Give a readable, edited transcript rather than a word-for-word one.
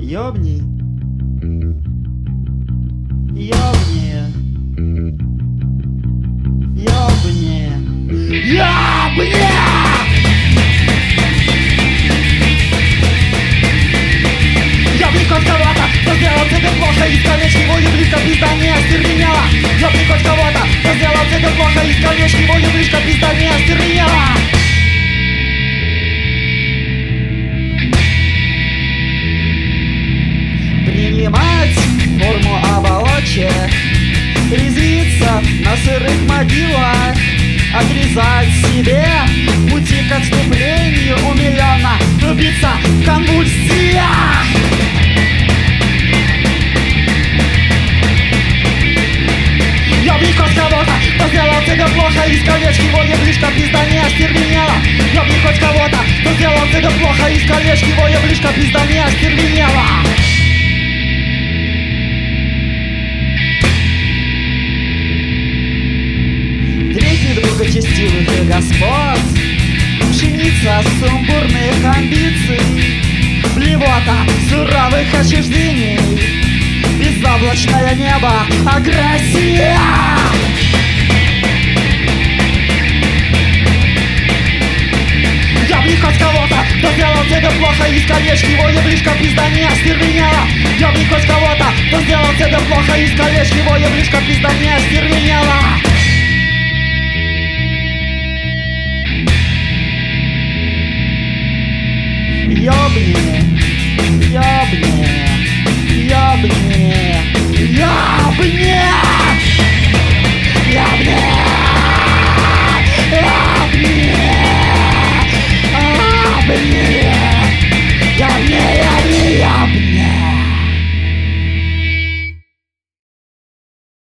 Ёбни. Ёбни. Ёбни. Ёбни! Ёбни хоть кого-то, кто сделал тебе плохо, искалечь его юблишка, пизда не остервенела. Ёбни хоть кого-то, кто сделал тебе плохо, искалечь его юблишка, пизда не остервенела. Принимать форму оболочек, резвиться на сырых могилах, отрезать себе пути к отступлению, умиленно влюбиться в конвульсиях. Ёбни хоть кого-то, кто сделал тебе плохо, искалечь его яблишко, пизда не остервенела. Ёбни хоть кого-то, кто сделал тебе плохо, искалечь его яблишко, пизда не остервенела. Благочестивых господ, пшеница сумбурных амбиций, блевота суровых отчуждений, безоблачное небо, агрессия. Ёбни хоть кого-то, кто сделал тебе плохо, искалечь его яблишко, пизда не остервенела. Ёбни хоть кого-то, кто сделал тебе плохо, искалечь его яблишко, пизда не остервенела. Ёбни, ёбни, ёбни, ёбни, ёбни.